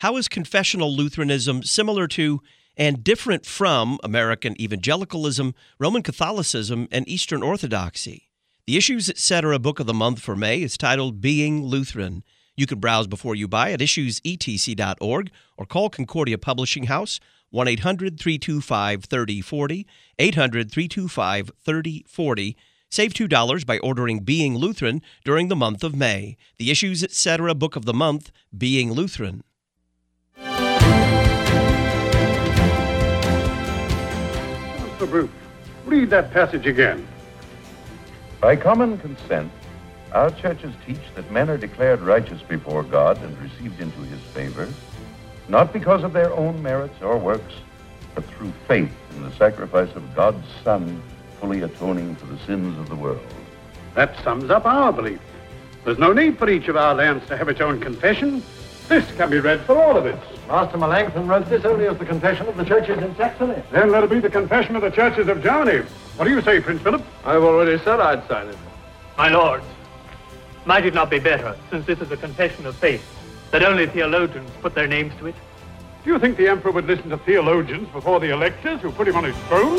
How is confessional Lutheranism similar to and different from American evangelicalism, Roman Catholicism, and Eastern Orthodoxy? The Issues Etc. Book of the Month for May is titled Being Lutheran. You can browse before you buy at issuesetc.org or call Concordia Publishing House, 1-800-325-3040, 800-325-3040. Save $2 by ordering Being Lutheran during the month of May. The Issues Etc. Book of the Month, Being Lutheran. Mr. Bruce, read that passage again. By common consent, our churches teach that men are declared righteous before God and received into his favor, not because of their own merits or works, but through faith in the sacrifice of God's Son, fully atoning for the sins of the world. That sums up our belief. There's no need for each of our lands to have its own confession. This can be read for all of it. Master Melanchthon wrote this only as the confession of the churches in Saxony. Then let it be the confession of the churches of Germany. What do you say, Prince Philip? I've already said I'd sign it. My lords, might it not be better, since this is a confession of faith, that only theologians put their names to it? Do you think the emperor would listen to theologians before the electors who put him on his throne?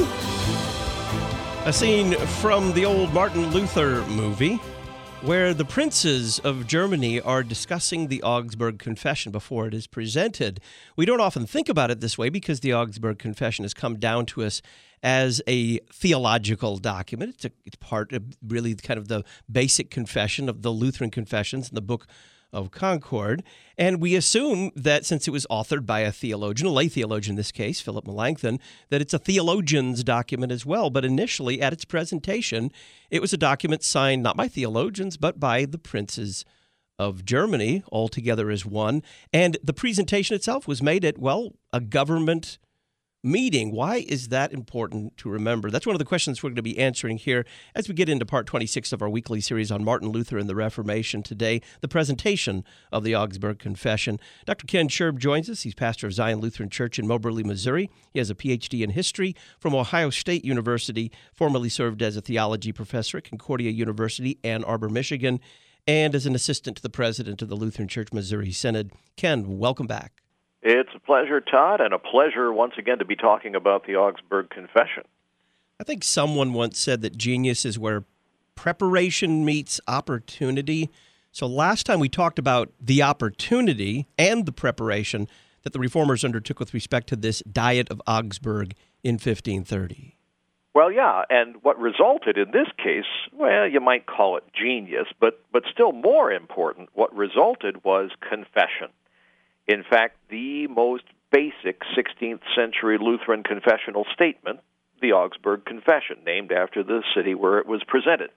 A scene from the old Martin Luther movie where the princes of Germany are discussing the Augsburg Confession before it is presented. We don't often think about it this way because the Augsburg Confession has come down to us as a theological document. It's part of really kind of the basic confession of the Lutheran confessions in the Book of Concord. And we assume that since it was authored by a theologian, a lay theologian in this case, Philip Melanchthon, that it's a theologian's document as well. But initially, at its presentation, it was a document signed not by theologians, but by the princes of Germany, all together as one. And the presentation itself was made at, well, a government meeting. Why is that important to remember? That's one of the questions we're going to be answering here as we get into part 26 of our weekly series on Martin Luther and the Reformation today, the presentation of the Augsburg Confession. Dr. Ken Scherb joins us. He's pastor of Zion Lutheran Church in Moberly, Missouri. He has a Ph.D. in history from Ohio State University, formerly served as a theology professor at Concordia University, Ann Arbor, Michigan, and as an assistant to the president of the Lutheran Church Missouri Synod. Ken, welcome back. It's a pleasure, Todd, and a pleasure once again to be talking about the Augsburg Confession. I think someone once said that genius is where preparation meets opportunity. So last time we talked about the opportunity and the preparation that the Reformers undertook with respect to this Diet of Augsburg in 1530. Well, yeah, and what resulted in this case, well, you might call it genius, but still more important, what resulted was confession. In fact, the most basic 16th century Lutheran confessional statement, the Augsburg Confession, named after the city where it was presented.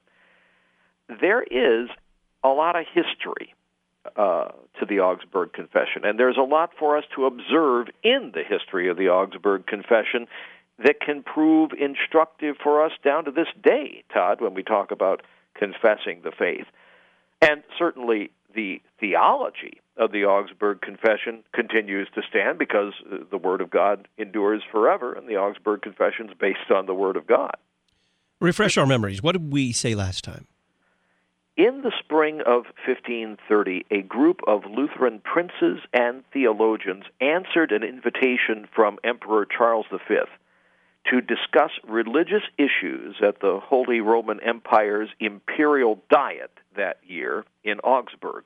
There is a lot of history to the Augsburg Confession, and there's a lot for us to observe in the history of the Augsburg Confession that can prove instructive for us down to this day, Todd, when we talk about confessing the faith. And certainly the theology of the Augsburg Confession continues to stand because the Word of God endures forever, and the Augsburg Confession is based on the Word of God. Refresh our memories. What did we say last time? In the spring of 1530, a group of Lutheran princes and theologians answered an invitation from Emperor Charles V to discuss religious issues at the Holy Roman Empire's imperial diet that year in Augsburg.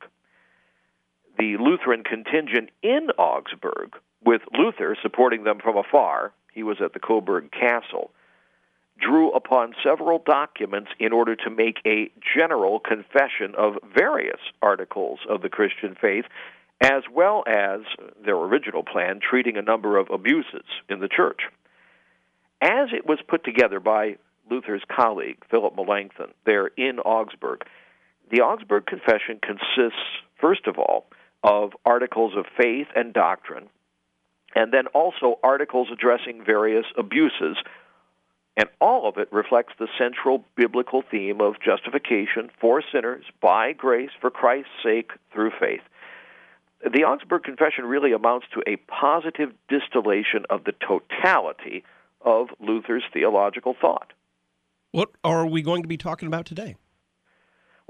The Lutheran contingent in Augsburg, with Luther supporting them from afar, he was at the Coburg Castle, drew upon several documents in order to make a general confession of various articles of the Christian faith, as well as their original plan treating a number of abuses in the church. As it was put together by Luther's colleague, Philip Melanchthon, there in Augsburg, the Augsburg Confession consists, first of all, of articles of faith and doctrine, and then also articles addressing various abuses, and all of it reflects the central biblical theme of justification for sinners by grace for Christ's sake through faith. The Augsburg Confession really amounts to a positive distillation of the totality of Luther's theological thought. What are we going to be talking about today?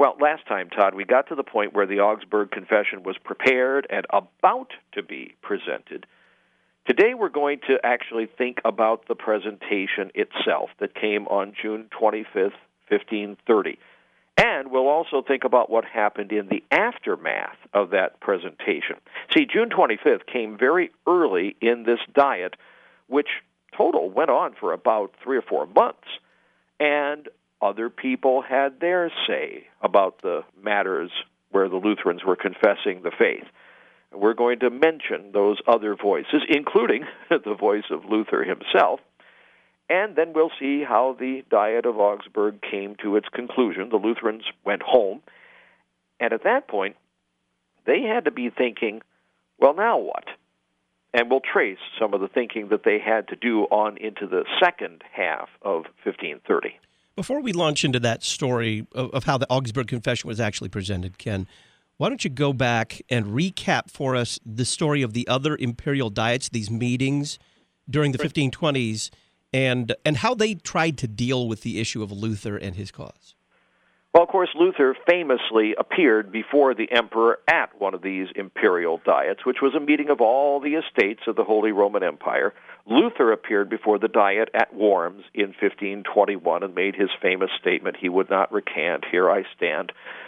Well, last time, Todd, we got to the point where the Augsburg Confession was prepared and about to be presented. Today we're going to actually think about the presentation itself that came on June 25th, 1530. And we'll also think about what happened in the aftermath of that presentation. See, June 25th came very early in this diet, which total went on for about 3 or 4 months. And other people had their say about the matters where the Lutherans were confessing the faith. We're going to mention those other voices, including the voice of Luther himself, and then we'll see how the Diet of Augsburg came to its conclusion. The Lutherans went home, and at that point, they had to be thinking, well, now what? And we'll trace some of the thinking that they had to do on into the second half of 1530. Before we launch into that story of how the Augsburg Confession was actually presented, Ken, why don't you go back and recap for us the story of the other imperial diets, these meetings during the 1520s, and how they tried to deal with the issue of Luther and his cause? Well, of course, Luther famously appeared before the emperor at one of these imperial diets, which was a meeting of all the estates of the Holy Roman Empire. Luther appeared before the diet at Worms in 1521 and made his famous statement, he would not recant, here I stand.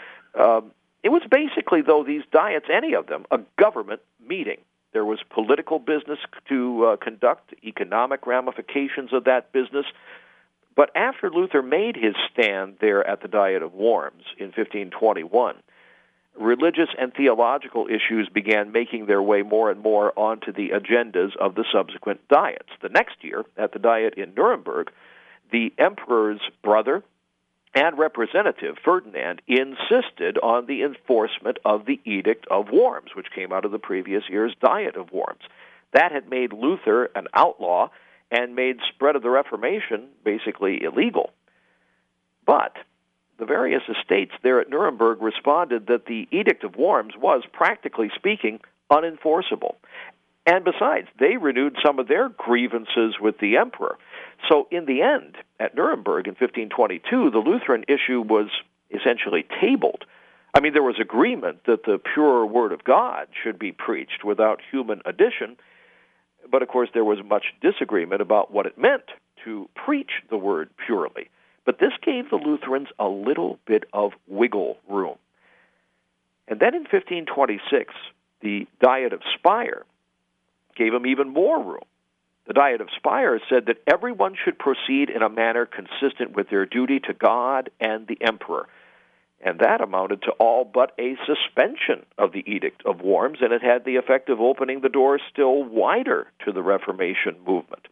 It was basically, though, these diets, any of them, a government meeting. There was political business to conduct, economic ramifications of that business. But after Luther made his stand there at the Diet of Worms in 1521, religious and theological issues began making their way more and more onto the agendas of the subsequent diets. The next year, at the Diet in Nuremberg, the emperor's brother and representative, Ferdinand, insisted on the enforcement of the Edict of Worms, which came out of the previous year's Diet of Worms. That had made Luther an outlaw and made spread of the Reformation basically illegal. But the various estates there at Nuremberg responded that the Edict of Worms was, practically speaking, unenforceable. And besides, they renewed some of their grievances with the emperor. So in the end, at Nuremberg in 1522, the Lutheran issue was essentially tabled. I mean, there was agreement that the pure Word of God should be preached without human addition, but of course there was much disagreement about what it meant to preach the Word purely. But this gave the Lutherans a little bit of wiggle room. And then in 1526, the Diet of Speyer gave them even more room. The Diet of Speyer said that everyone should proceed in a manner consistent with their duty to God and the emperor. And that amounted to all but a suspension of the Edict of Worms, and it had the effect of opening the door still wider to the Reformation movement.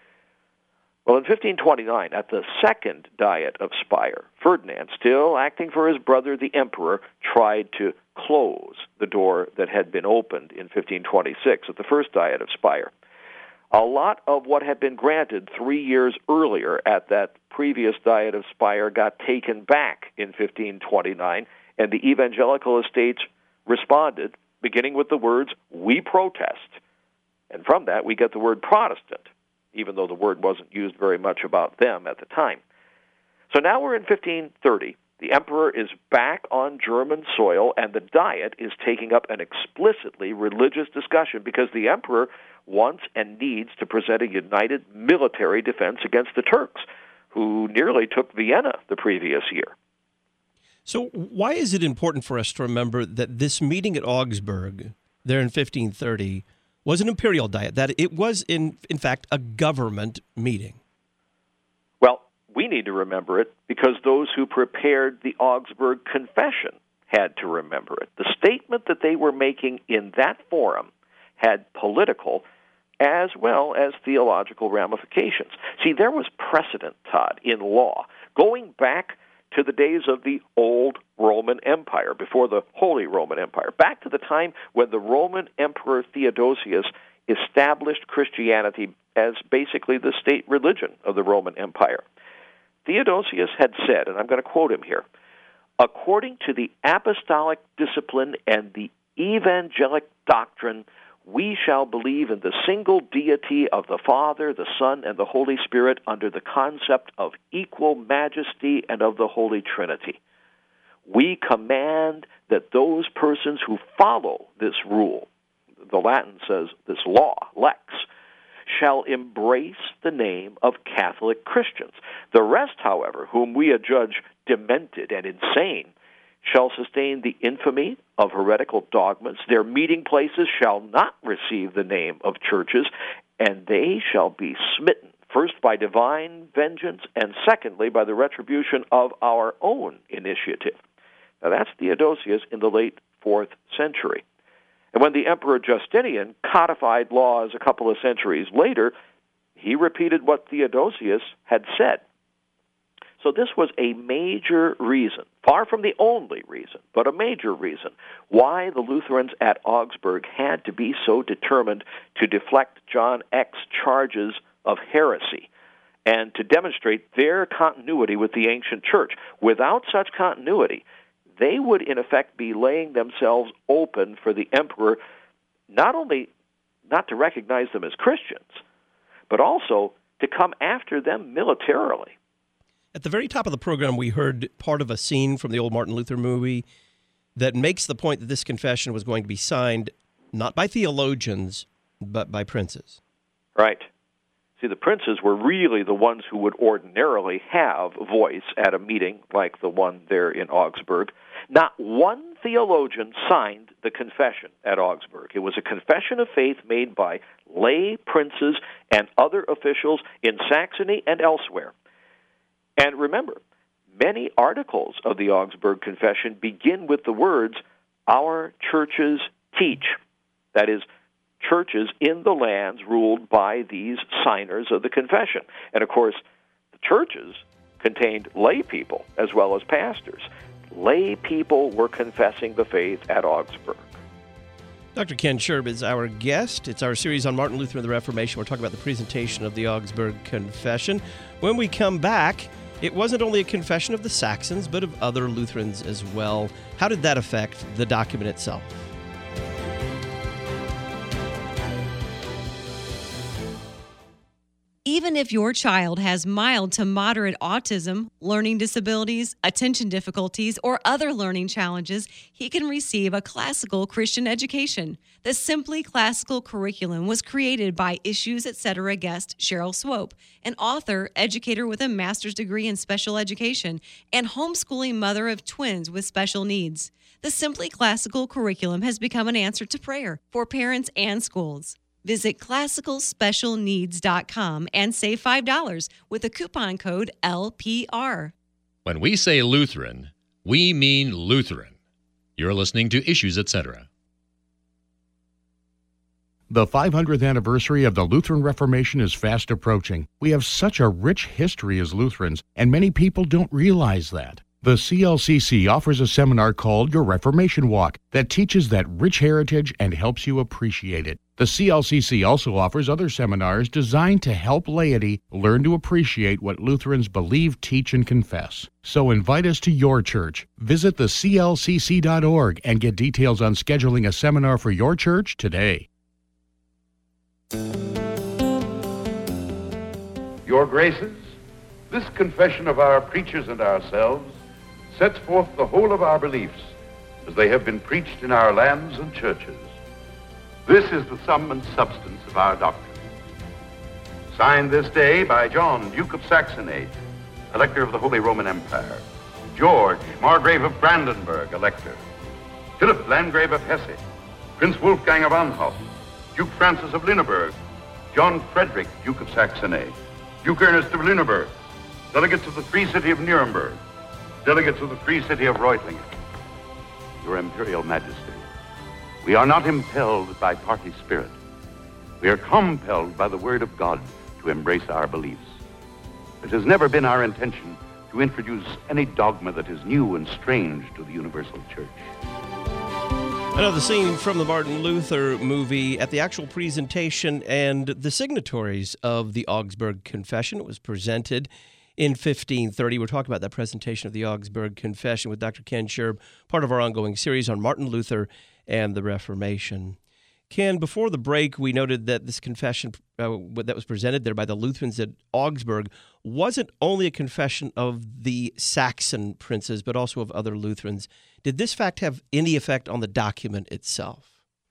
Well, in 1529, at the second Diet of Speyer, Ferdinand, still acting for his brother the emperor, tried to close the door that had been opened in 1526 at the first Diet of Speyer. A lot of what had been granted 3 years earlier at that previous Diet of Speyer got taken back in 1529, and the evangelical estates responded, beginning with the words, "We protest." And from that, we get the word Protestant, even though the word wasn't used very much about them at the time. So now we're in 1530. The emperor is back on German soil, and the Diet is taking up an explicitly religious discussion because the emperor wants and needs to present a united military defense against the Turks, who nearly took Vienna the previous year. So why is it important for us to remember that this meeting at Augsburg, there in 1530, was an imperial diet, that it was, in fact, a government meeting? Well, we need to remember it because those who prepared the Augsburg Confession had to remember it. The statement that they were making in that forum had political as well as theological ramifications. See, there was precedent, Todd, in law, going back to the days of the old Roman Empire, before the Holy Roman Empire, back to the time when the Roman Emperor Theodosius established Christianity as basically the state religion of the Roman Empire. Theodosius had said, and I'm going to quote him here, "According to the apostolic discipline and the evangelic doctrine, we shall believe in the single deity of the Father, the Son, and the Holy Spirit under the concept of equal majesty and of the Holy Trinity. we command that those persons who follow this rule, the Latin says this law, lex, shall embrace the name of Catholic Christians. The rest, however, whom we adjudge demented and insane, shall sustain the infamy of heretical dogmas. Their meeting places shall not receive the name of churches, and they shall be smitten, first by divine vengeance, and secondly by the retribution of our own initiative. Now that's Theodosius in the late 4th century. And when the Emperor Justinian codified laws a couple of centuries later, he repeated what Theodosius had said. So this was a major reason, far from the only reason, but a major reason, why the Lutherans at Augsburg had to be so determined to deflect John Eck's charges of heresy and to demonstrate their continuity with the ancient church. Without such continuity, they would in effect be laying themselves open for the emperor not only not to recognize them as Christians, but also to come after them militarily. At the very top of the program, we heard part of a scene from the old Martin Luther movie that makes the point that this confession was going to be signed not by theologians, but by princes. Right. See, the princes were really the ones who would ordinarily have voice at a meeting like the one there in Augsburg. Not one theologian signed the confession at Augsburg. It was a confession of faith made by lay princes and other officials in Saxony and elsewhere. And remember, many articles of the Augsburg Confession begin with the words, "Our churches teach." That is, churches in the lands ruled by these signers of the confession. And of course, the churches contained lay people as well as pastors. Lay people were confessing the faith at Augsburg. Dr. Ken Scherb is our guest. It's our series on Martin Luther and the Reformation. We're talking about the presentation of the Augsburg Confession. When we come back, it wasn't only a confession of the Saxons, but of other Lutherans as well. How did that affect the document itself? Even if your child has mild to moderate autism, learning disabilities, attention difficulties, or other learning challenges, he can receive a classical Christian education. The Simply Classical curriculum was created by Issues Etc. guest Cheryl Swope, an author, educator with a master's degree in special education, and homeschooling mother of twins with special needs. The Simply Classical curriculum has become an answer to prayer for parents and schools. Visit classicalspecialneeds.com and save $5 with the coupon code LPR. When we say Lutheran, we mean Lutheran. You're listening to Issues Etc. The 500th anniversary of the Lutheran Reformation is fast approaching. We have such a rich history as Lutherans, and many people don't realize that. The CLCC offers a seminar called Your Reformation Walk that teaches that rich heritage and helps you appreciate it. The CLCC also offers other seminars designed to help laity learn to appreciate what Lutherans believe, teach, and confess. So invite us to your church. Visit theclcc.org and get details on scheduling a seminar for your church today. Your graces, this confession of our preachers and ourselves sets forth the whole of our beliefs as they have been preached in our lands and churches. This is the sum and substance of our doctrine. Signed this day by John, Duke of Saxony, Elector of the Holy Roman Empire, George, Margrave of Brandenburg, Elector, Philip, Landgrave of Hesse, Prince Wolfgang of Anhalt, Duke Francis of Lüneburg, John Frederick, Duke of Saxony, Duke Ernest of Lüneburg, delegates of the Free City of Nuremberg, delegates of the Free City of Reutlingen, Your Imperial Majesty, we are not impelled by party spirit. We are compelled by the Word of God to embrace our beliefs. It has never been our intention to introduce any dogma that is new and strange to the universal church. Another scene from the Martin Luther movie at the actual presentation and the signatories of the Augsburg Confession. It was presented in 1530. We're talking about that presentation of the Augsburg Confession with Dr. Ken Scherb, part of our ongoing series on Martin Luther and the Reformation. Ken, before the break, we noted that this confession that was presented there by the Lutherans at Augsburg wasn't only a confession of the Saxon princes, but also of other Lutherans. Did this fact have any effect on the document itself?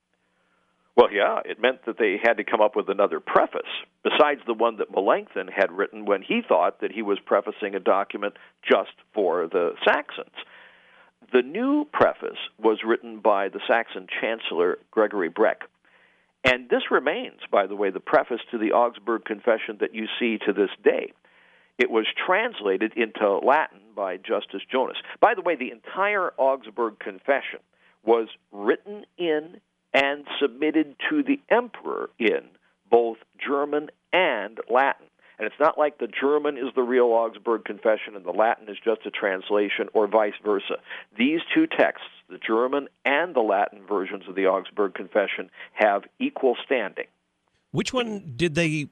Well, yeah, it meant that they had to come up with another preface, besides the one that Melanchthon had written when he thought that he was prefacing a document just for the Saxons. The new preface was written by the Saxon Chancellor Gregory Breck. And this remains, by the way, the preface to the Augsburg Confession that you see to this day. It was translated into Latin by Justus Jonas. By the way, the entire Augsburg Confession was written in and submitted to the emperor in both German and Latin. And it's not like the German is the real Augsburg Confession and the Latin is just a translation, or vice versa. These two texts, the German and the Latin versions of the Augsburg Confession, have equal standing. Which one did they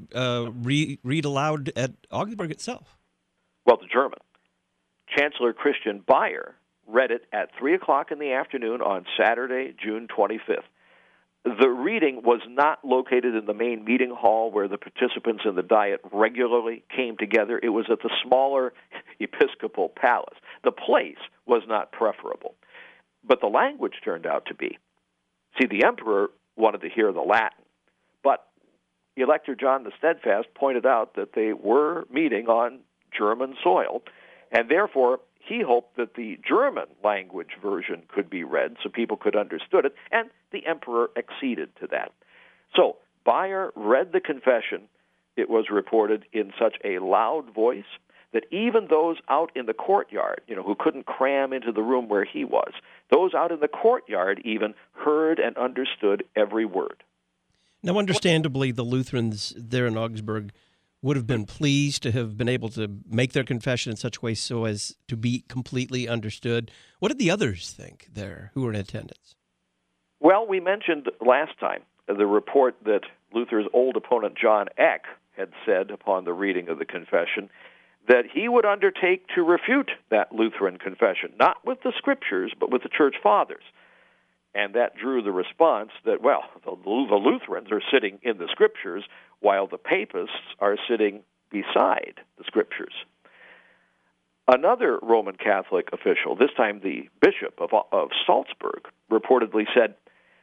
read aloud at Augsburg itself? Well, the German. Chancellor Christian Bayer read it at 3 o'clock in the afternoon on Saturday, June 25th. The reading was not located in the main meeting hall where the participants in the Diet regularly came together. It was at the smaller Episcopal Palace. The place was not preferable, but the language turned out to be. See, the emperor wanted to hear the Latin, but Elector John the Steadfast pointed out that they were meeting on German soil, and therefore he hoped that the German language version could be read so people could understand it, and the emperor acceded to that. So Bayer read the confession, it was reported, in such a loud voice that even those out in the courtyard, who couldn't cram into the room where he was, those out in the courtyard even heard and understood every word. Now, understandably, the Lutherans there in Augsburg would have been pleased to have been able to make their confession in such a way so as to be completely understood. What did the others think there who were in attendance? Well, we mentioned last time the report that Luther's old opponent John Eck had said upon the reading of the confession that he would undertake to refute that Lutheran confession, not with the Scriptures, but with the Church Fathers. And that drew the response that, well, the Lutherans are sitting in the Scriptures while the Papists are sitting beside the Scriptures. Another Roman Catholic official, this time the Bishop of Salzburg, reportedly said,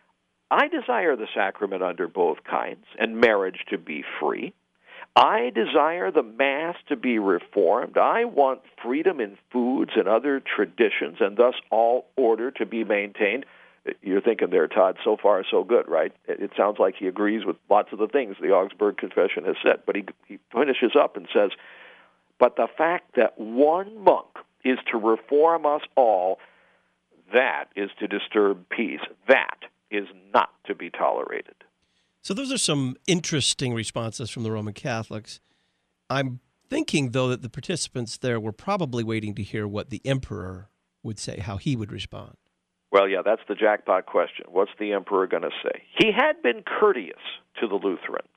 "I desire the sacrament under both kinds and marriage to be free. I desire the Mass to be reformed. I want freedom in foods and other traditions, and thus all order to be maintained." You're thinking there, Todd, so far so good, right? It sounds like he agrees with lots of the things the Augsburg Confession has said. But he finishes up and says, "But the fact that one monk is to reform us all, that is to disturb peace. That is not to be tolerated." So those are some interesting responses from the Roman Catholics. I'm thinking, though, that the participants there were probably waiting to hear what the emperor would say, how he would respond. Well, yeah, that's the jackpot question. What's the emperor going to say? He had been courteous to the Lutherans,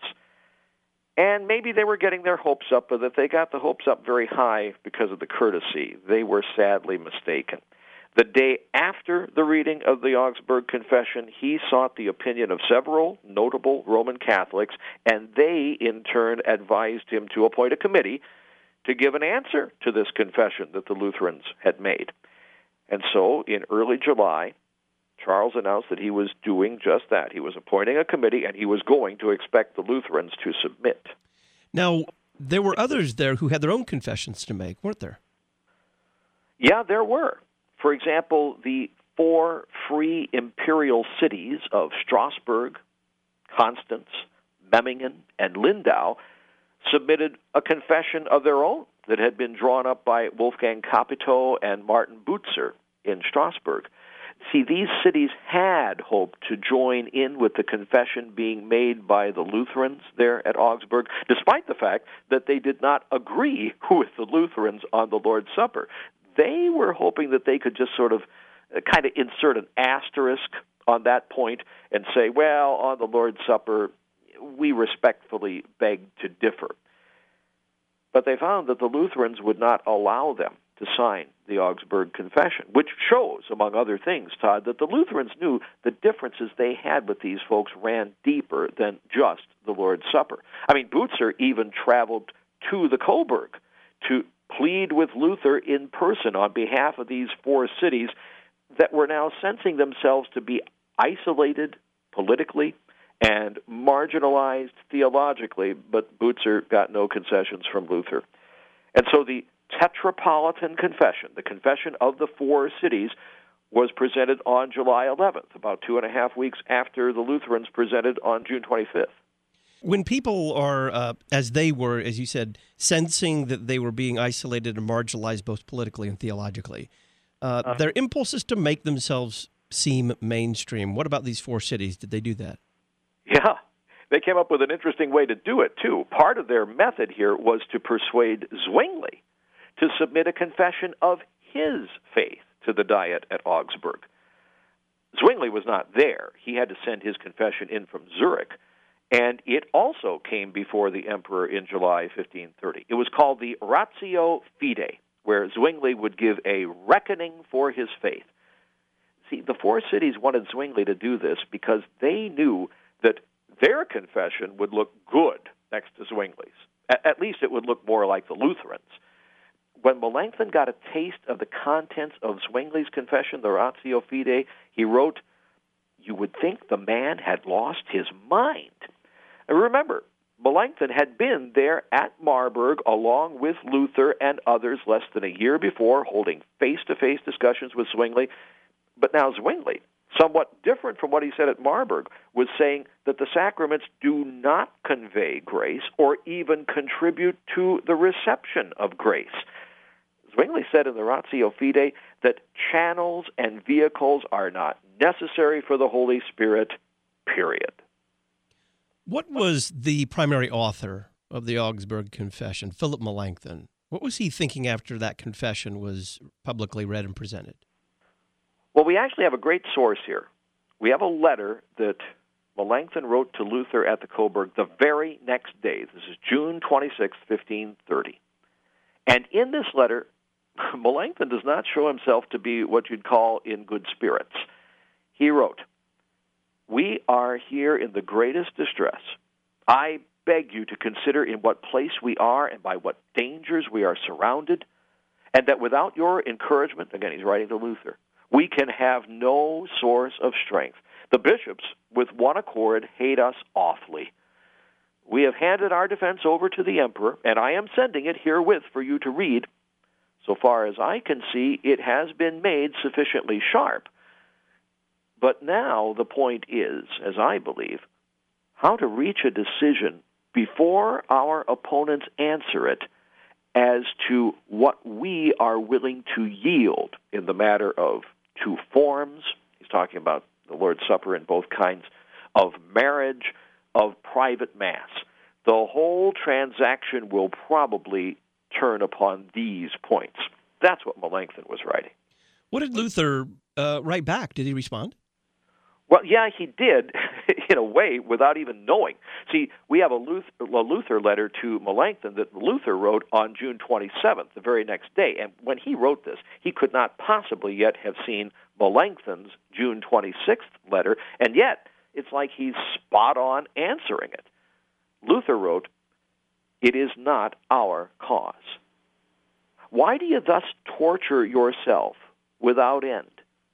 and maybe they were getting their hopes up, but if they got the hopes up very high because of the courtesy, they were sadly mistaken. The day after the reading of the Augsburg Confession, he sought the opinion of several notable Roman Catholics, and they, in turn, advised him to appoint a committee to give an answer to this confession that the Lutherans had made. And so, in early July, Charles announced that he was doing just that. He was appointing a committee, and he was going to expect the Lutherans to submit. Now, there were others there who had their own confessions to make, weren't there? Yeah, there were. For example, the 4 free imperial cities of Strasbourg, Constance, Memmingen, and Lindau submitted a confession of their own that had been drawn up by Wolfgang Capito and Martin Butzer in Strasbourg. See, these cities had hoped to join in with the confession being made by the Lutherans there at Augsburg, despite the fact that they did not agree with the Lutherans on the Lord's Supper. They were hoping that they could just sort of kind of insert an asterisk on that point and say, well, on the Lord's Supper, we respectfully beg to differ. But they found that the Lutherans would not allow them to sign the Augsburg Confession, which shows, among other things, Todd, that the Lutherans knew the differences they had with these folks ran deeper than just the Lord's Supper. I mean, Bucer even traveled to the Coburg to plead with Luther in person on behalf of these four cities that were now sensing themselves to be isolated politically and marginalized theologically, but Bucer got no concessions from Luther. And so the Tetrapolitan Confession, the Confession of the Four Cities, was presented on July 11th, about 2.5 weeks after the Lutherans presented on June 25th. When people are, as they were, as you said, sensing that they were being isolated and marginalized both politically and theologically, their impulse is to make themselves seem mainstream. What about these four cities? Did they do that? Yeah, they came up with an interesting way to do it, too. Part of their method here was to persuade Zwingli to submit a confession of his faith to the Diet at Augsburg. Zwingli was not there. He had to send his confession in from Zurich, and it also came before the emperor in July 1530. It was called the Ratio Fidei, where Zwingli would give a reckoning for his faith. See, the four cities wanted Zwingli to do this because they knew that their confession would look good next to Zwingli's. At least it would look more like the Lutherans. When Melanchthon got a taste of the contents of Zwingli's confession, the Ratio Fidei, he wrote, "You would think the man had lost his mind." And remember, Melanchthon had been there at Marburg along with Luther and others less than a year before, holding face-to-face discussions with Zwingli. But now Zwingli, somewhat different from what he said at Marburg, was saying that the sacraments do not convey grace or even contribute to the reception of grace. Zwingli said in the Ratio Fidei that channels and vehicles are not necessary for the Holy Spirit, period. What was the primary author of the Augsburg Confession, Philip Melanchthon? What was he thinking after that confession was publicly read and presented? Well, we actually have a great source here. We have a letter that Melanchthon wrote to Luther at the Coburg the very next day. This is June 26, 1530. And in this letter, Melanchthon does not show himself to be what you'd call in good spirits. He wrote, "We are here in the greatest distress. I beg you to consider in what place we are and by what dangers we are surrounded, and that without your encouragement," again, he's writing to Luther, "we can have no source of strength. The bishops, with one accord, hate us awfully. We have handed our defense over to the emperor, and I am sending it herewith for you to read. So far as I can see, it has been made sufficiently sharp. But now the point is, as I believe, how to reach a decision before our opponents answer it as to what we are willing to yield in the matter of two forms." He's talking about the Lord's Supper in both kinds, "of marriage, of private Mass. The whole transaction will probably turn upon these points." That's what Melanchthon was writing. What did Luther write back? Did he respond? Well, yeah, he did, in a way, without even knowing. See, we have a Luther letter to Melanchthon that Luther wrote on June 27th, the very next day. And when he wrote this, he could not possibly yet have seen Melanchthon's June 26th letter, and yet it's like he's spot on answering it. Luther wrote, "It is not our cause. Why do you thus torture yourself without end?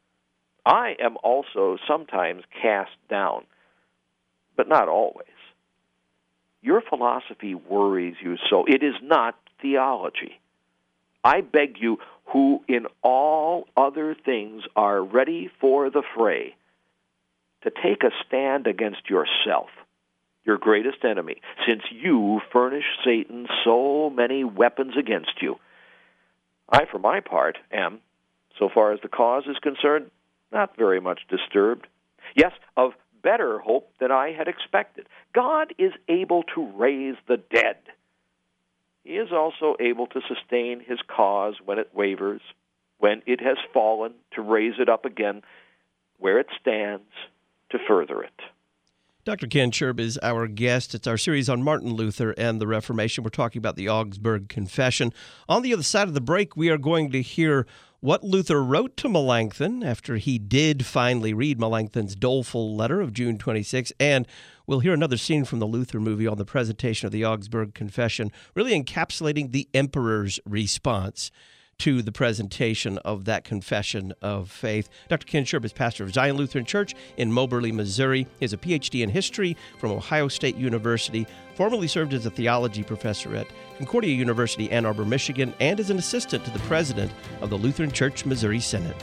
I am also sometimes cast down, but not always. Your philosophy worries you so. It is not theology. I beg you, who in all other things are ready for the fray, to take a stand against yourself, your greatest enemy, since you furnish Satan so many weapons against you. I, for my part, am, so far as the cause is concerned, not very much disturbed. Yes, of better hope than I had expected. God is able to raise the dead. He is also able to sustain his cause when it wavers, when it has fallen, to raise it up again where it stands, to further it." Dr. Ken Scherb is our guest. It's our series on Martin Luther and the Reformation. We're talking about the Augsburg Confession. On the other side of the break, we are going to hear what Luther wrote to Melanchthon after he did finally read Melanchthon's doleful letter of June 26, and we'll hear another scene from the Luther movie on the presentation of the Augsburg Confession, really encapsulating the emperor's response to the presentation of that confession of faith. Dr. Ken Scherb is pastor of Zion Lutheran Church in Moberly, Missouri. He has a Ph.D. in history from Ohio State University, formerly served as a theology professor at Concordia University, Ann Arbor, Michigan, and as an assistant to the president of the Lutheran Church Missouri Synod.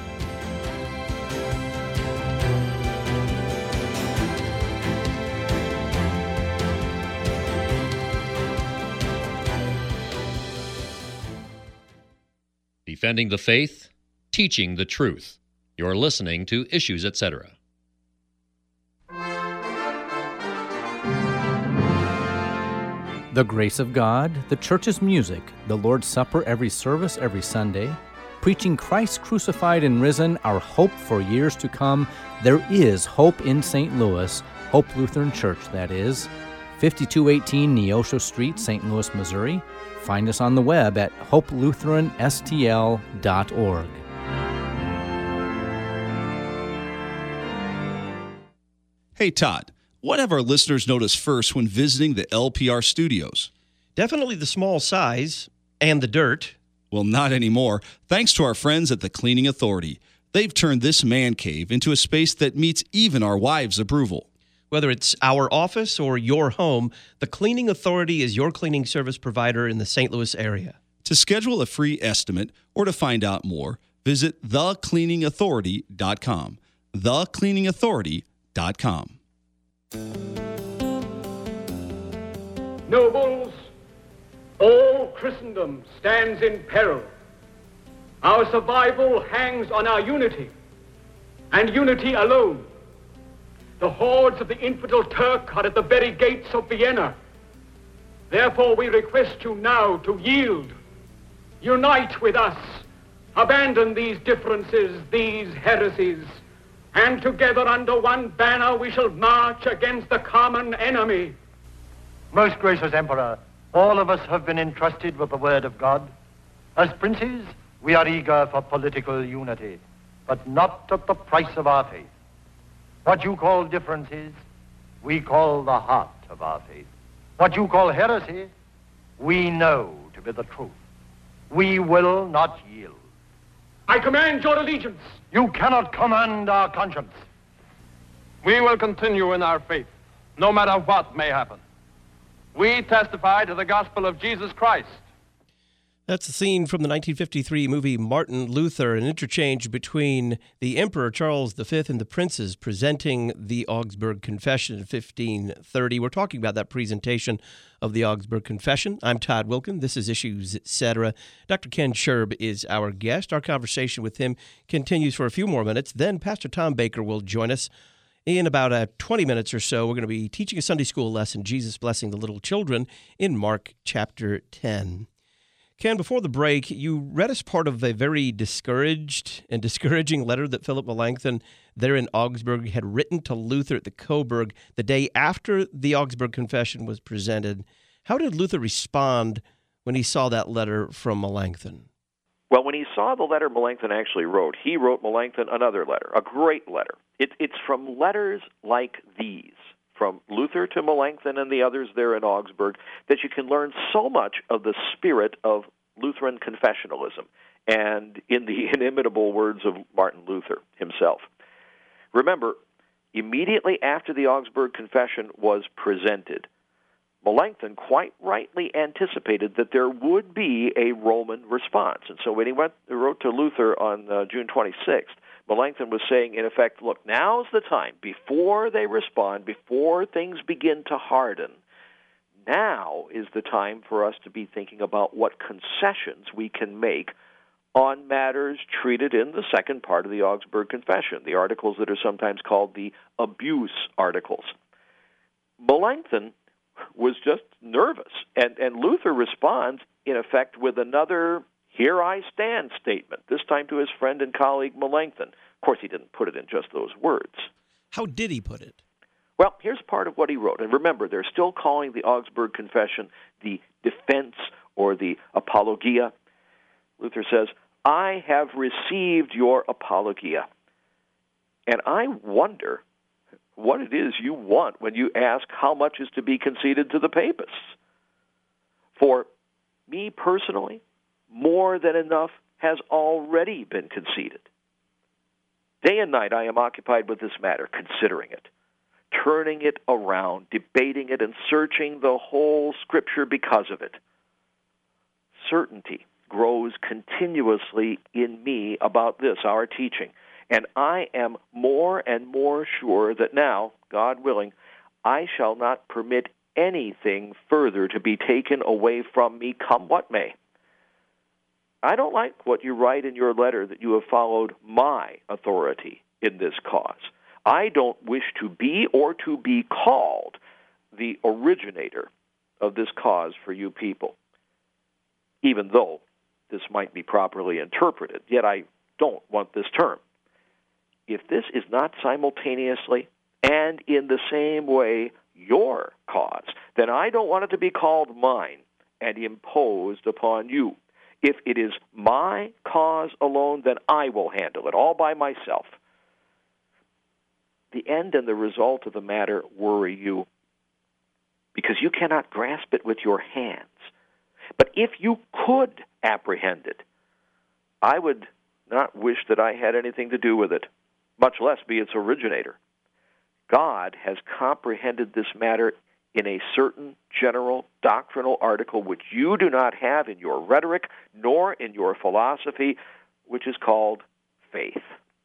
Defending the faith, teaching the truth. You're listening to Issues, Etc. The grace of God, the church's music, the Lord's Supper every service every Sunday, preaching Christ crucified and risen, our hope for years to come. There is hope in St. Louis, Hope Lutheran Church, that is, 5218 Neosho Street, St. Louis, Missouri. Find us on the web at hopelutheranstl.org. Hey, Todd, what have our listeners noticed first when visiting the LPR studios? Definitely the small size and the dirt. Well, not anymore, thanks to our friends at the Cleaning Authority. They've turned this man cave into a space that meets even our wives' approval. Whether it's our office or your home, the Cleaning Authority is your cleaning service provider in the St. Louis area. To schedule a free estimate or to find out more, visit thecleaningauthority.com. Thecleaningauthority.com. Nobles, all Christendom stands in peril. Our survival hangs on our unity, and unity alone. The hordes of the infidel Turk are at the very gates of Vienna. Therefore, we request you now to yield. Unite with us. Abandon these differences, these heresies, and together under one banner we shall march against the common enemy. Most gracious Emperor, all of us have been entrusted with the word of God. As princes, we are eager for political unity, but not at the price of our faith. What you call differences, we call the heart of our faith. What you call heresy, we know to be the truth. We will not yield. I command your allegiance. You cannot command our conscience. We will continue in our faith, no matter what may happen. We testify to the gospel of Jesus Christ. That's a scene from the 1953 movie Martin Luther, an interchange between the Emperor Charles V and the princes presenting the Augsburg Confession in 1530. We're talking about that presentation of the Augsburg Confession. I'm Todd Wilkin. This is Issues, Etc. Dr. Ken Scherb is our guest. Our conversation with him continues for a few more minutes. Then Pastor Tom Baker will join us. In about 20 minutes or so, we're going to be teaching a Sunday school lesson, Jesus Blessing the Little Children, in Mark chapter 10. Ken, before the break, you read us part of a very discouraging letter that Philip Melanchthon there in Augsburg had written to Luther at the Coburg the day after the Augsburg Confession was presented. How did Luther respond when he saw that letter from Melanchthon? Well, when he saw the letter Melanchthon actually wrote, he wrote Melanchthon another letter, a great letter. It's from letters like these, from Luther to Melanchthon and the others there in Augsburg, that you can learn so much of the spirit of Lutheran confessionalism, and in the inimitable words of Martin Luther himself. Remember, immediately after the Augsburg Confession was presented, Melanchthon quite rightly anticipated that there would be a Roman response. And so when he wrote to Luther on June 26th, Melanchthon was saying, in effect, look, now's the time, before they respond, before things begin to harden, now is the time for us to be thinking about what concessions we can make on matters treated in the second part of the Augsburg Confession, the articles that are sometimes called the abuse articles. Melanchthon was just nervous, and Luther responds, in effect, with another "Here I stand" statement, this time to his friend and colleague Melanchthon. Of course, he didn't put it in just those words. How did he put it? Well, here's part of what he wrote. And remember, they're still calling the Augsburg Confession the defense or the apologia. Luther says, I have received your apologia. And I wonder what it is you want when you ask how much is to be conceded to the papists. For me personally, more than enough has already been conceded. Day and night I am occupied with this matter, considering it, turning it around, debating it, and searching the whole Scripture because of it. Certainty grows continuously in me about this, our teaching, and I am more and more sure that now, God willing, I shall not permit anything further to be taken away from me, come what may. I don't like what you write in your letter that you have followed my authority in this cause. I don't wish to be or to be called the originator of this cause for you people, even though this might be properly interpreted. Yet I don't want this term. If this is not simultaneously and in the same way your cause, then I don't want it to be called mine and imposed upon you. If it is my cause alone, then I will handle it all by myself. The end and the result of the matter worry you because you cannot grasp it with your hands. But if you could apprehend it, I would not wish that I had anything to do with it, much less be its originator. God has comprehended this matter in a certain general doctrinal article which you do not have in your rhetoric nor in your philosophy, which is called faith.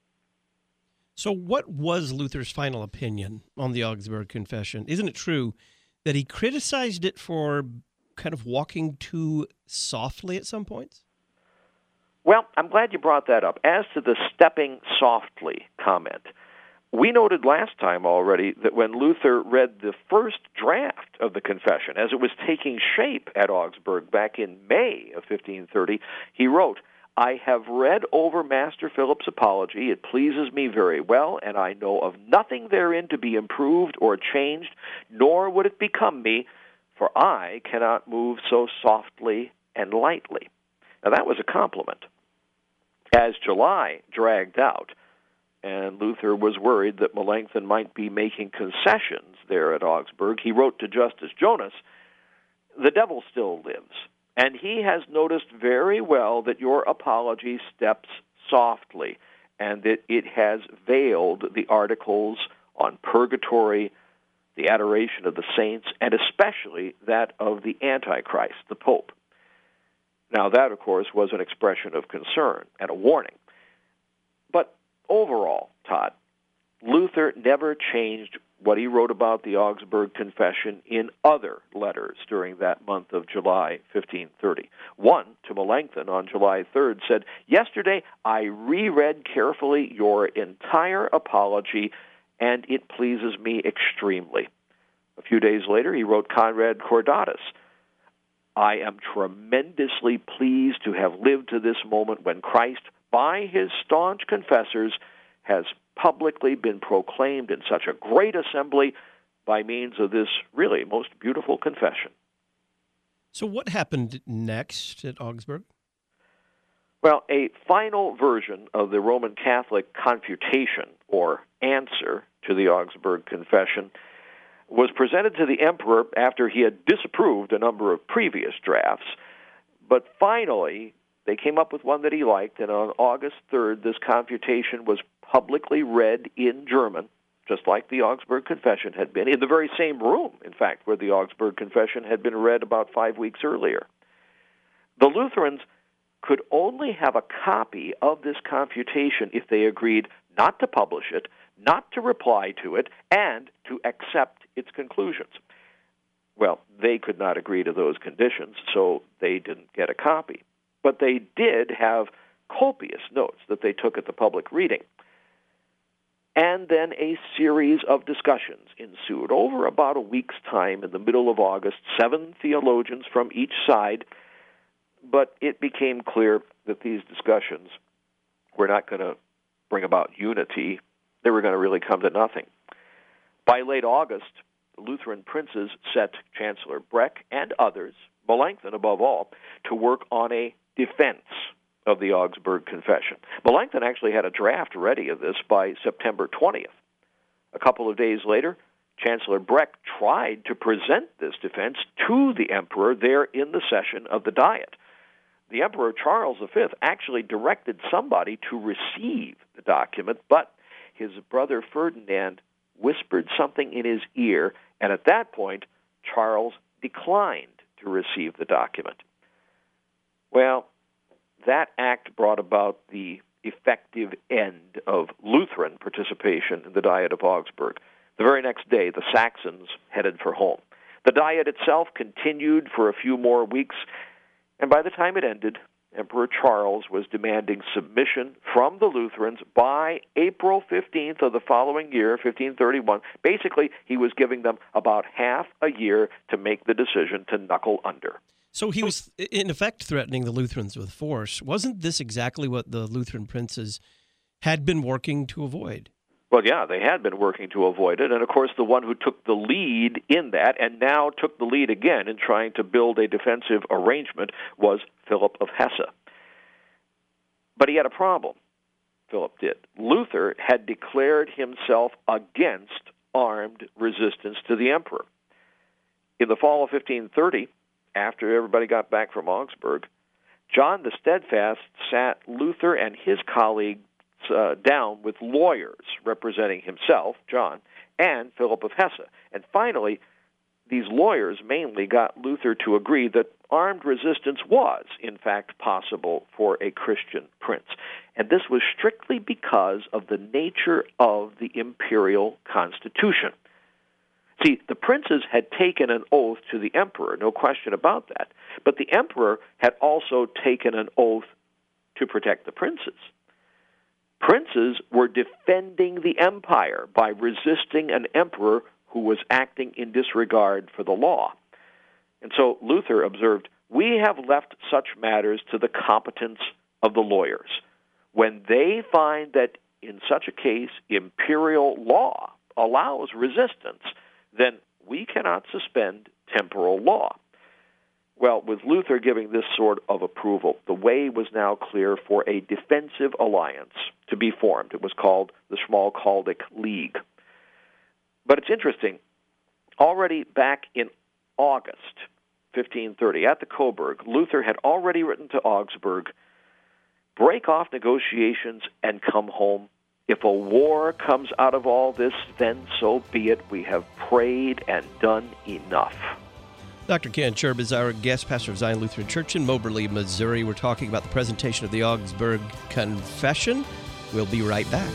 So what was Luther's final opinion on the Augsburg Confession? Isn't it true that he criticized it for kind of walking too softly at some points? Well, I'm glad you brought that up. As to the stepping softly comment, we noted last time already that when Luther read the first draft of the confession, as it was taking shape at Augsburg back in May of 1530, he wrote, I have read over Master Philip's apology. It pleases me very well, and I know of nothing therein to be improved or changed, nor would it become me, for I cannot move so softly and lightly. Now that was a compliment. As July dragged out, and Luther was worried that Melanchthon might be making concessions there at Augsburg, he wrote to Justice Jonas, the devil still lives, and he has noticed very well that your apology steps softly, and that it has veiled the articles on purgatory, the adoration of the saints, and especially that of the Antichrist, the Pope. Now that, of course, was an expression of concern and a warning. But overall, Todd, Luther never changed what he wrote about the Augsburg Confession in other letters during that month of July 1530. One, to Melanchthon on July 3rd, said, Yesterday I reread carefully your entire apology, and it pleases me extremely. A few days later, he wrote Conrad Cordatus, I am tremendously pleased to have lived to this moment when Christ, by his staunch confessors, has publicly been proclaimed in such a great assembly by means of this really most beautiful confession. So what happened next at Augsburg? Well, a final version of the Roman Catholic confutation, or answer to the Augsburg Confession, was presented to the emperor after he had disapproved a number of previous drafts. But finally, they came up with one that he liked, and on August 3rd, this confutation was publicly read in German, just like the Augsburg Confession had been, in the very same room, in fact, where the Augsburg Confession had been read about 5 weeks earlier. The Lutherans could only have a copy of this confutation if they agreed not to publish it, not to reply to it, and to accept its conclusions. Well, they could not agree to those conditions, so they didn't get a copy. But they did have copious notes that they took at the public reading. And then a series of discussions ensued. Over about a week's time, in the middle of August, 7 theologians from each side, but it became clear that these discussions were not going to bring about unity. They were going to really come to nothing. By late August, the Lutheran princes set Chancellor Breck and others, Melanchthon above all, to work on a defense of the Augsburg Confession. Melanchthon actually had a draft ready of this by September 20th. A couple of days later, Chancellor Breck tried to present this defense to the emperor there in the session of the Diet. The Emperor Charles V actually directed somebody to receive the document, but his brother Ferdinand whispered something in his ear, and at that point, Charles declined to receive the document. Well, that act brought about the effective end of Lutheran participation in the Diet of Augsburg. The very next day, the Saxons headed for home. The Diet itself continued for a few more weeks, and by the time it ended, Emperor Charles was demanding submission from the Lutherans by April 15th of the following year, 1531. Basically, he was giving them about half a year to make the decision to knuckle under. So he was, in effect, threatening the Lutherans with force. Wasn't this exactly what the Lutheran princes had been working to avoid? Well, yeah, they had been working to avoid it, and of course the one who took the lead in that, and now took the lead again in trying to build a defensive arrangement, was Philip of Hesse. But he had a problem, Philip did. Luther had declared himself against armed resistance to the emperor. In the fall of 1530, after everybody got back from Augsburg, John the Steadfast sat Luther and his colleague down with lawyers representing himself, John, and Philip of Hesse. And finally, these lawyers mainly got Luther to agree that armed resistance was, in fact, possible for a Christian prince. And this was strictly because of the nature of the imperial constitution. See, the princes had taken an oath to the emperor, no question about that. But the emperor had also taken an oath to protect the princes. Princes were defending the empire by resisting an emperor who was acting in disregard for the law. And so Luther observed, "We have left such matters to the competence of the lawyers. When they find that in such a case imperial law allows resistance, then we cannot suspend temporal law." Well, with Luther giving this sort of approval, the way was now clear for a defensive alliance to be formed. It was called the Schmalkaldic League. But it's interesting, already back in August 1530, at the Coburg, Luther had already written to Augsburg, "Break off negotiations and come home. If a war comes out of all this, then so be it. We have prayed and done enough." Dr. Ken Scherb is our guest, pastor of Zion Lutheran Church in Moberly, Missouri. We're talking about the presentation of the Augsburg Confession. We'll be right back.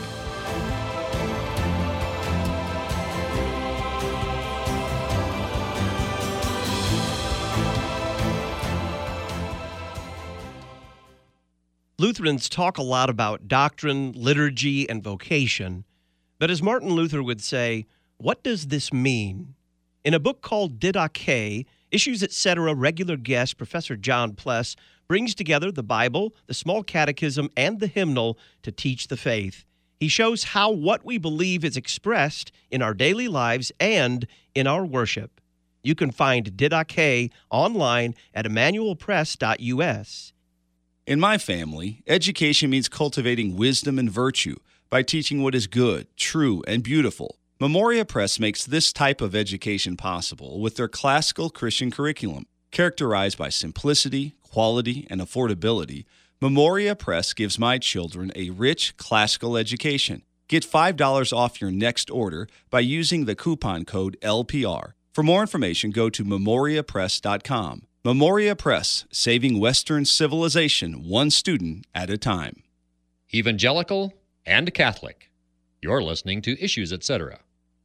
Lutherans talk a lot about doctrine, liturgy, and vocation. But as Martin Luther would say, what does this mean? In a book called Didache, Issues, Etc., regular guest Professor John Pless brings together the Bible, the Small Catechism, and the hymnal to teach the faith. He shows how what we believe is expressed in our daily lives and in our worship. You can find Didache online at emmanuelpress.us. In my family, education means cultivating wisdom and virtue by teaching what is good, true, and beautiful. Memoria Press makes this type of education possible with their classical Christian curriculum. Characterized by simplicity, quality, and affordability, Memoria Press gives my children a rich classical education. Get $5 off your next order by using the coupon code LPR. For more information, go to memoriapress.com. Memoria Press, saving Western civilization one student at a time. Evangelical and Catholic. You're listening to Issues, Etc.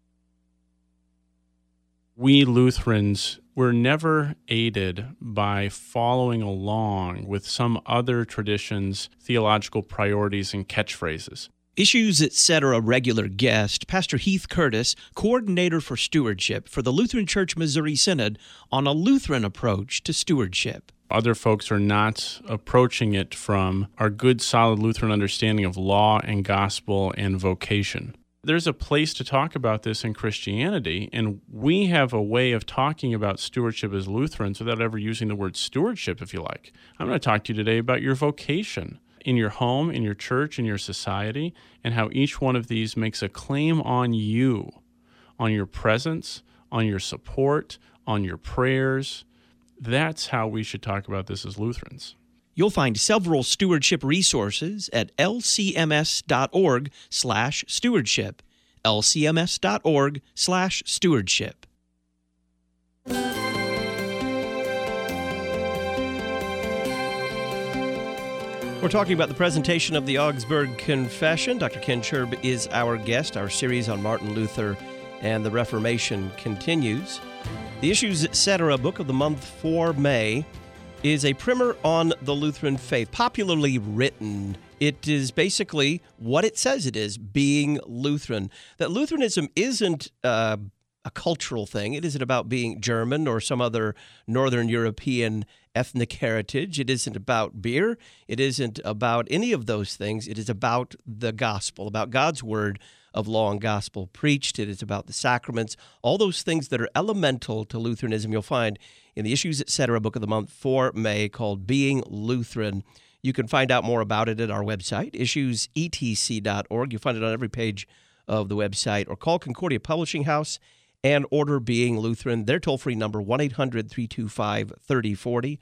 We Lutherans were never aided by following along with some other traditions' theological priorities and catchphrases. Issues, Etc. regular guest, Pastor Heath Curtis, coordinator for stewardship for the Lutheran Church Missouri Synod, on a Lutheran approach to stewardship. Other folks are not approaching it from our good, solid Lutheran understanding of law and gospel and vocation. There's a place to talk about this in Christianity, and we have a way of talking about stewardship as Lutherans without ever using the word stewardship, if you like. I'm going to talk to you today about your vocation in your home, in your church, in your society, and how each one of these makes a claim on you, on your presence, on your support, on your prayers. That's how we should talk about this as Lutherans. You'll find several stewardship resources at lcms.org/stewardship, lcms.org/stewardship. We're talking about the presentation of the Augsburg Confession. Dr. Ken Scherb is our guest. Our series on Martin Luther and the Reformation continues. The Issues, Etc. Book of the Month for May is a primer on the Lutheran faith, popularly written. It is basically what it says it is, being Lutheran. That Lutheranism isn't a cultural thing. It isn't about being German or some other Northern European ethnic heritage. It isn't about beer. It isn't about any of those things. It is about the gospel, about God's word of law and gospel preached. It is about the sacraments, all those things that are elemental to Lutheranism. You'll find in the Issues, Etc. Book of the Month for May called Being Lutheran. You can find out more about it at our website, issuesetc.org. You'll find it on every page of the website, or call Concordia Publishing House and order Being Lutheran. Their toll-free number, 1-800-325-3040,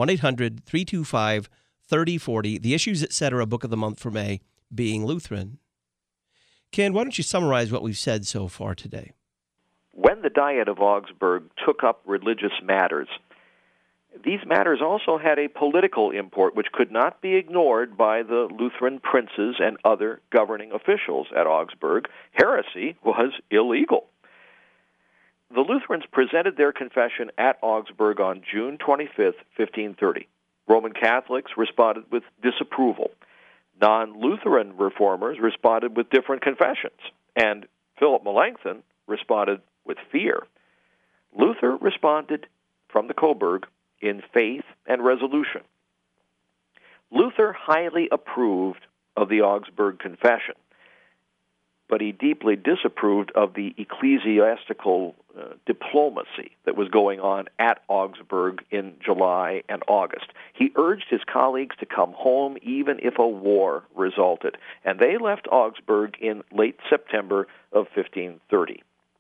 1-800-325-3040. The Issues, Etc. Book of the Month for May, Being Lutheran. Ken, why don't you summarize what we've said so far today? When the Diet of Augsburg took up religious matters, these matters also had a political import which could not be ignored by the Lutheran princes and other governing officials at Augsburg. Heresy was illegal. The Lutherans presented their confession at Augsburg on June 25th, 1530. Roman Catholics responded with disapproval. Non-Lutheran reformers responded with different confessions, and Philip Melanchthon responded with fear. Luther responded from the Coburg in faith and resolution. Luther highly approved of the Augsburg Confession, but he deeply disapproved of the ecclesiastical diplomacy that was going on at Augsburg in July and August. He urged his colleagues to come home even if a war resulted, and they left Augsburg in late September of 1530.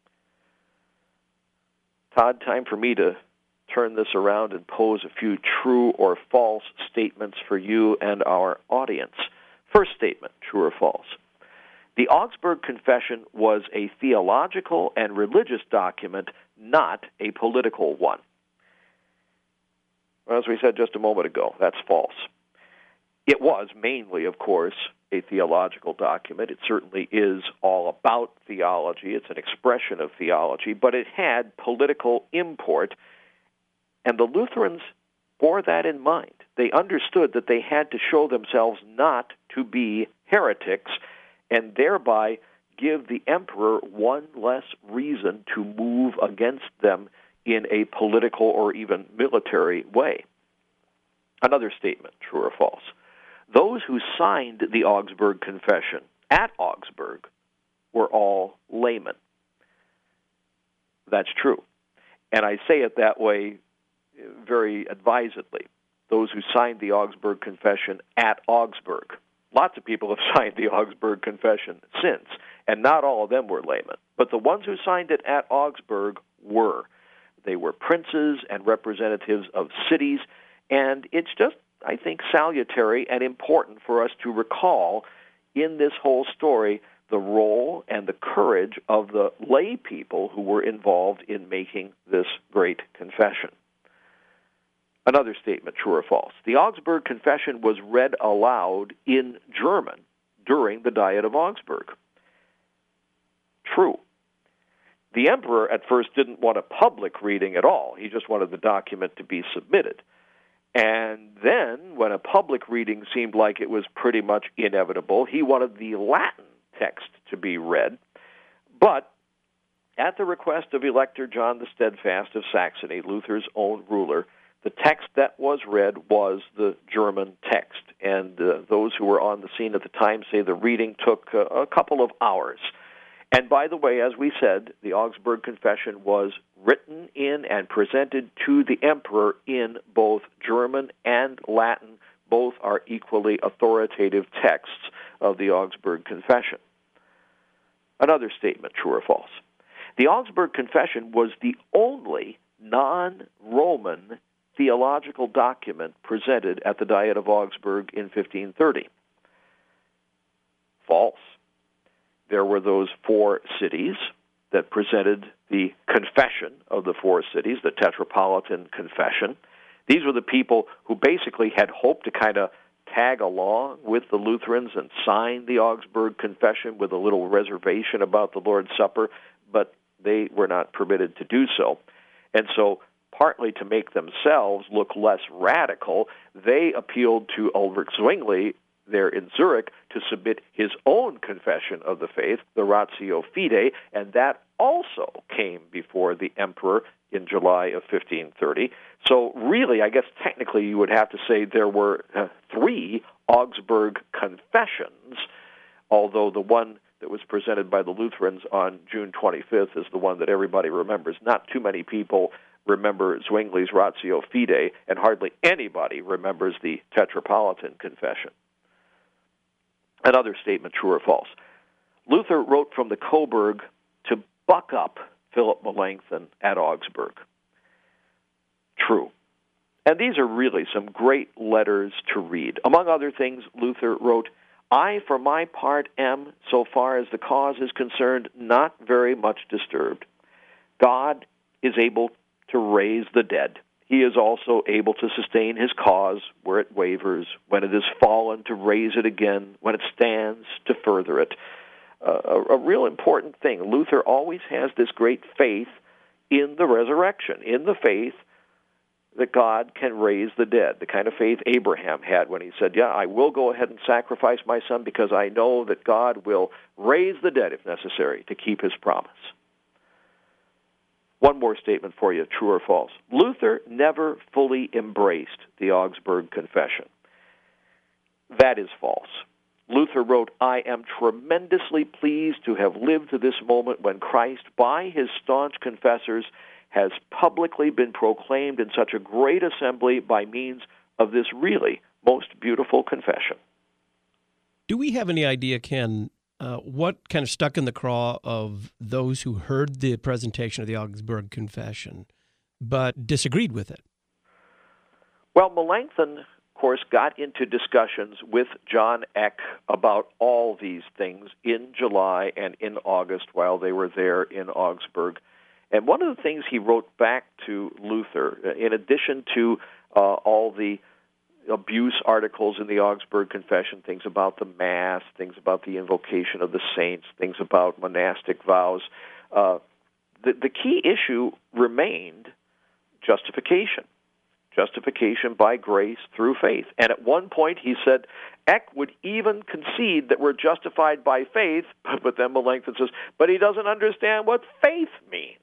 Todd, time for me to turn this around and pose a few true or false statements for you and our audience. First statement, true or false. The Augsburg Confession was a theological and religious document, not a political one. As we said just a moment ago, that's false. It was mainly, of course, a theological document. It certainly is all about theology. It's an expression of theology, but it had political import, and the Lutherans bore that in mind. They understood that they had to show themselves not to be heretics, and thereby give the emperor one less reason to move against them in a political or even military way. Another statement, true or false. Those who signed the Augsburg Confession at Augsburg were all laymen. That's true. And I say it that way very advisedly. Those who signed the Augsburg Confession at Augsburg. Lots of people have signed the Augsburg Confession since, and not all of them were laymen. But the ones who signed it at Augsburg were. They were princes and representatives of cities, and it's just, I think, salutary and important for us to recall in this whole story the role and the courage of the lay people who were involved in making this great confession. Another statement, true or false. The Augsburg Confession was read aloud in German during the Diet of Augsburg. True. The emperor at first didn't want a public reading at all. He just wanted the document to be submitted. And then, when a public reading seemed like it was pretty much inevitable, he wanted the Latin text to be read. But at the request of Elector John the Steadfast of Saxony, Luther's own ruler, the text that was read was the German text. And those who were on the scene at the time say the reading took a couple of hours. And by the way, as we said, the Augsburg Confession was written in and presented to the emperor in both German and Latin. Both are equally authoritative texts of the Augsburg Confession. Another statement, true or false. The Augsburg Confession was the only non-Roman theological document presented at the Diet of Augsburg in 1530. False. There were those 4 cities that presented the confession of the 4 cities, the Tetrapolitan Confession. These were the people who basically had hoped to kind of tag along with the Lutherans and sign the Augsburg Confession with a little reservation about the Lord's Supper, but they were not permitted to do so. And so, partly to make themselves look less radical, they appealed to Ulrich Zwingli there in Zurich to submit his own confession of the faith, the Ratio Fidei, and that also came before the emperor in July of 1530. So really, I guess technically you would have to say there were 3 Augsburg confessions, although the one that was presented by the Lutherans on June 25th is the one that everybody remembers. Not too many people remember Zwingli's Ratio Fidei, and hardly anybody remembers the Tetrapolitan Confession. Another statement, true or false. Luther wrote from the Coburg to buck up Philip Melanchthon at Augsburg. True. And these are really some great letters to read. Among other things, Luther wrote, "I, for my part, am, so far as the cause is concerned, not very much disturbed. God is able to raise the dead. He is also able to sustain his cause where it wavers, when it is fallen, to raise it again, when it stands, to further it." A real important thing. Luther always has this great faith in the resurrection, in the faith that God can raise the dead, the kind of faith Abraham had when he said, "Yeah, I will go ahead and sacrifice my son because I know that God will raise the dead if necessary to keep his promise." One more statement for you, true or false. Luther never fully embraced the Augsburg Confession. That is false. Luther wrote, "I am tremendously pleased to have lived to this moment when Christ, by his staunch confessors, has publicly been proclaimed in such a great assembly by means of this really most beautiful confession." Do we have any idea, Ken, what kind of stuck in the craw of those who heard the presentation of the Augsburg Confession but disagreed with it? Well, Melanchthon, of course, got into discussions with John Eck about all these things in July and in August while they were there in Augsburg. And one of the things he wrote back to Luther, in addition to all the abuse articles in the Augsburg Confession, things about the Mass, things about the invocation of the saints, things about monastic vows, the key issue remained justification. Justification by grace through faith. And at one point he said, Eck would even concede that we're justified by faith, but then Melanchthon says, but he doesn't understand what faith means.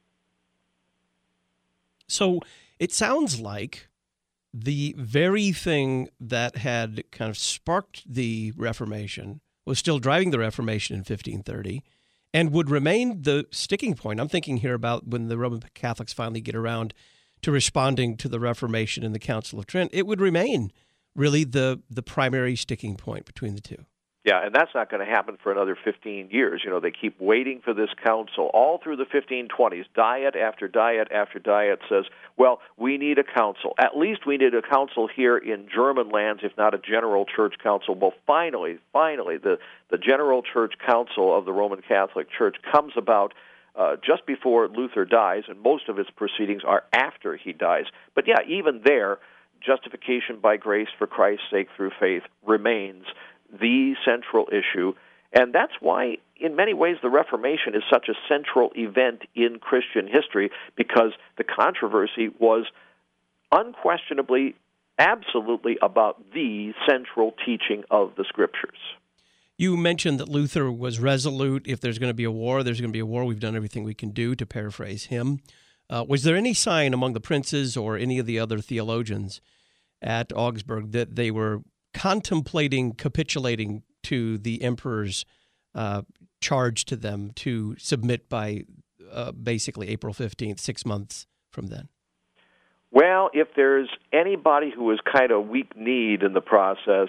So it sounds like the very thing that had kind of sparked the Reformation was still driving the Reformation in 1530 and would remain the sticking point. I'm thinking here about when the Roman Catholics finally get around to responding to the Reformation in the Council of Trent. It would remain really the primary sticking point between the two. Yeah, and that's not going to happen for another 15 years. You know, they keep waiting for this council. All through the 1520s, diet after diet after diet says, well, we need a council. At least we need a council here in German lands, if not a general church council. Well, finally, the general church council of the Roman Catholic Church comes about just before Luther dies, and most of its proceedings are after he dies. But yeah, even there, justification by grace for Christ's sake through faith remains the central issue, and that's why, in many ways, the Reformation is such a central event in Christian history, because the controversy was unquestionably, absolutely about the central teaching of the Scriptures. You mentioned that Luther was resolute. If there's going to be a war, there's going to be a war. We've done everything we can do, to paraphrase him. Was there any sign among the princes or any of the other theologians at Augsburg that they were contemplating capitulating to the emperor's charge to them to submit by basically April 15th, 6 months from then? Well, if there's anybody who is kind of weak-kneed in the process,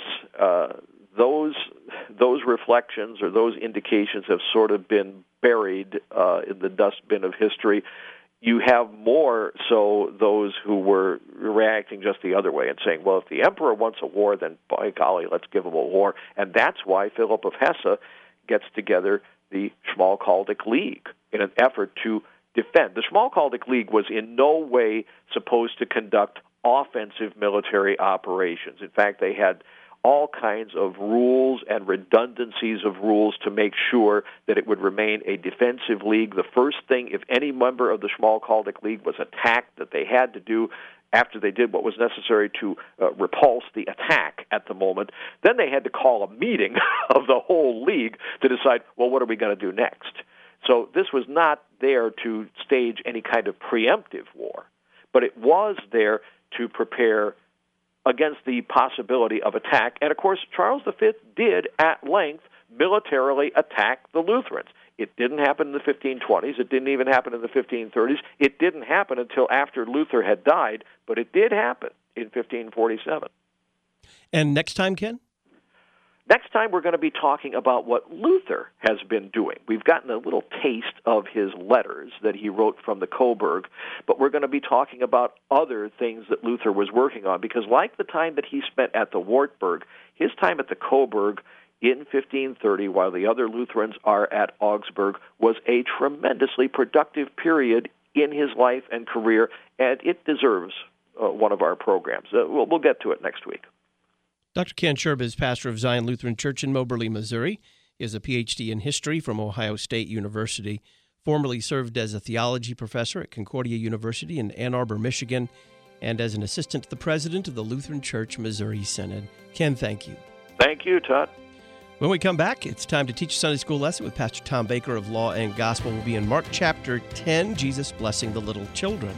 those reflections or those indications have sort of been buried in the dustbin of history. You have more so those who were reacting just the other way and saying, well, if the emperor wants a war, then by golly, let's give him a war. And that's why Philip of Hesse gets together the Schmalkaldic League in an effort to defend. The Schmalkaldic League was in no way supposed to conduct offensive military operations. In fact, they had all kinds of rules and redundancies of rules to make sure that it would remain a defensive league. The first thing, if any member of the Schmalkaldic League was attacked, that they had to do after they did what was necessary to repulse the attack at the moment, then they had to call a meeting of the whole league to decide, well, what are we going to do next? So this was not there to stage any kind of preemptive war, but it was there to prepare against the possibility of attack. And, of course, Charles V did, at length, militarily attack the Lutherans. It didn't happen in the 1520s. It didn't even happen in the 1530s. It didn't happen until after Luther had died, but it did happen in 1547. And next time, Ken? Next time, we're going to be talking about what Luther has been doing. We've gotten a little taste of his letters that he wrote from the Coburg, but we're going to be talking about other things that Luther was working on, because like the time that he spent at the Wartburg, his time at the Coburg in 1530, while the other Lutherans are at Augsburg, was a tremendously productive period in his life and career, and it deserves one of our programs. We'll get to it next week. Dr. Ken Sherb is pastor of Zion Lutheran Church in Moberly, Missouri. He has a Ph.D. in history from Ohio State University, formerly served as a theology professor at Concordia University in Ann Arbor, Michigan, and as an assistant to the president of the Lutheran Church Missouri Synod. Ken, thank you. Thank you, Todd. When we come back, it's time to teach a Sunday school lesson with Pastor Tom Baker of Law and Gospel. We'll be in Mark chapter 10, Jesus blessing the little children.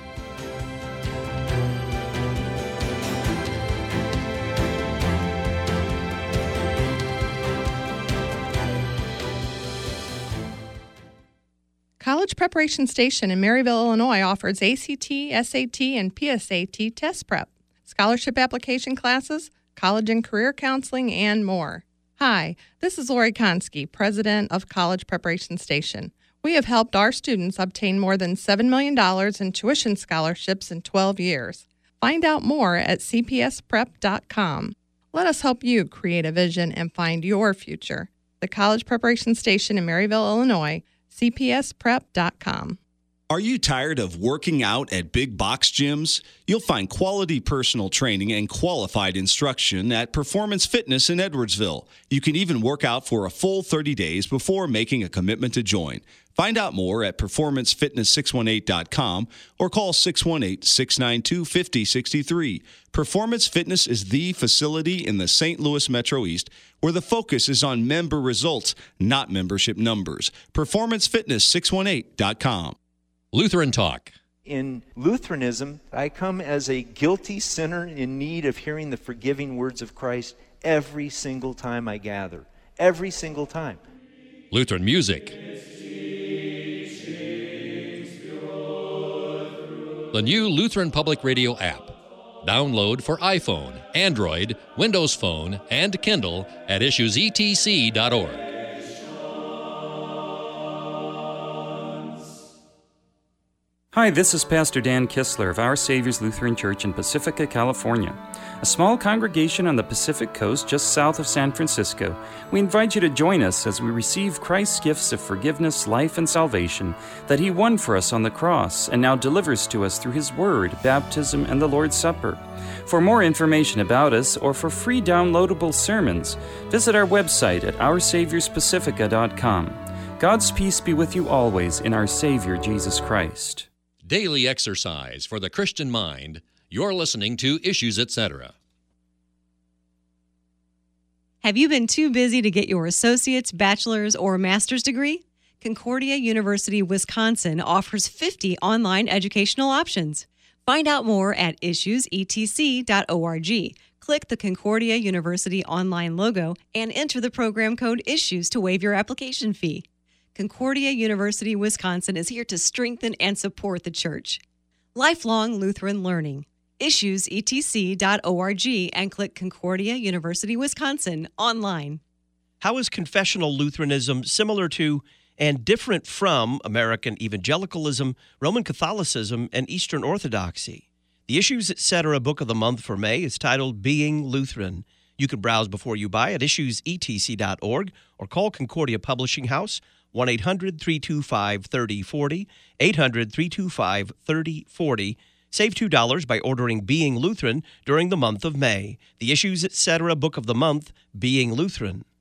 College Preparation Station in Maryville, Illinois offers ACT, SAT, and PSAT test prep, scholarship application classes, college and career counseling, and more. Hi, this is Lori Konski, president of College Preparation Station. We have helped our students obtain more than $7 million in tuition scholarships in 12 years. Find out more at cpsprep.com. Let us help you create a vision and find your future. The College Preparation Station in Maryville, Illinois, cpsprep.com. Are you tired of working out at big box gyms? You'll find quality personal training and qualified instruction at Performance Fitness in Edwardsville. You can even work out for a full 30 days before making a commitment to join. Find out more at performancefitness618.com or call 618-692-5063. Performance Fitness is the facility in the St. Louis Metro East where the focus is on member results, not membership numbers. Performancefitness618.com. Lutheran Talk. In Lutheranism, I come as a guilty sinner in need of hearing the forgiving words of Christ every single time I gather. Every single time. Lutheran music. The new Lutheran Public Radio app. Download for iPhone, Android, Windows Phone, and Kindle at issuesetc.org. Hi, this is Pastor Dan Kistler of Our Savior's Lutheran Church in Pacifica, California, a small congregation on the Pacific Coast just south of San Francisco. We invite you to join us as we receive Christ's gifts of forgiveness, life, and salvation that He won for us on the cross and now delivers to us through His Word, baptism, and the Lord's Supper. For more information about us or for free downloadable sermons, visit our website at OurSaviorsPacifica.com. God's peace be with you always in our Savior Jesus Christ. Daily exercise for the Christian mind. You're listening to Issues, Etc. Have you been too busy to get your associate's, bachelor's, or master's degree? Concordia University, Wisconsin offers 50 online educational options. Find out more at issuesetc.org. Click the Concordia University online logo and enter the program code ISSUES to waive your application fee. Concordia University, Wisconsin is here to strengthen and support the church. Lifelong Lutheran Learning. IssuesETC.org and click Concordia University, Wisconsin online. How is confessional Lutheranism similar to and different from American evangelicalism, Roman Catholicism, and Eastern Orthodoxy? The Issues Etc. Book of the Month for May is titled Being Lutheran. You can browse before you buy at issuesetc.org or call Concordia Publishing House 1-800-325-3040, 800-325-3040. Save $2 by ordering Being Lutheran during the month of May. The Issues Etc. Book of the Month, Being Lutheran.